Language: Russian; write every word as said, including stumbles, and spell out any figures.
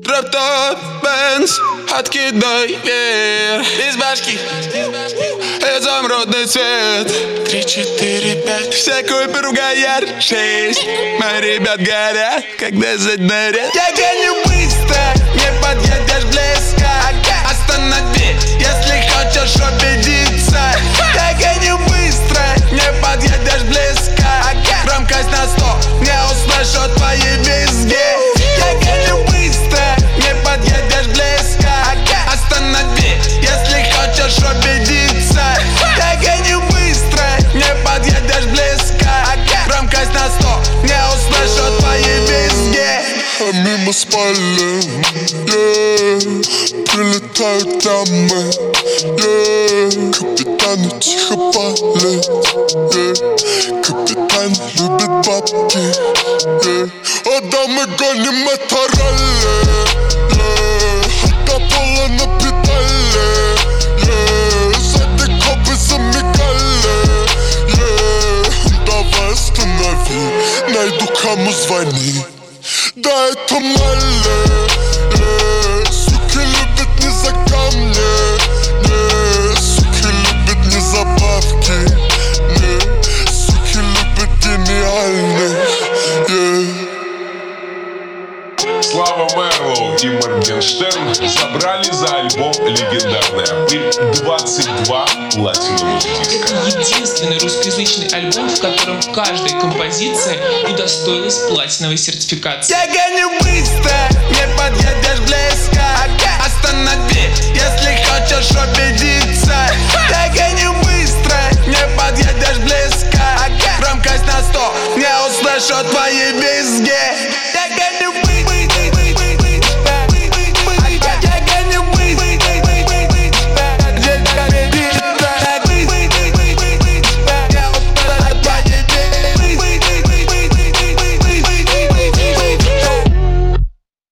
Дроп-топ, Бенз, откидай вверх. Из башки изумрудный цвет. Три, четыре, пять. Все купер угояр. Шесть. Мои ребят горят, когда задморят. Я гоню быстро, не подъедешь близко. Останови, если хочешь убедиться. Я гоню быстро, не подъедешь близко. Громкость на сто, не услышу твои визги. Я гоню быстро, не подъедешь близко. Останови, если хочешь убедиться. Я гоню быстро, не подъедешь близко. Громкость на сто, не услышу твои визги. А мимо спалим, yeah. Прилетают дамы, yeah. Капитану тихо палит, yeah. Капитан любит бабки, yeah. А дамы гоним это ралли, yeah. До пола на педали, yeah. Сзади копы замигали, yeah. Давай останови, найду кому звони. Да, это Малли, yeah. Суки любят не за камни, yeah. Суки любят не забавки, yeah. Суки любят гениальных, yeah. Слава Мэрлоу и Моргенштерн забрали за альбом «Легендарная пыль» двадцать два платиновых диска. Это единственный русскоязычный альбом, в котором каждая композиция удостоилась платиновой сертификации. Я гоню быстро,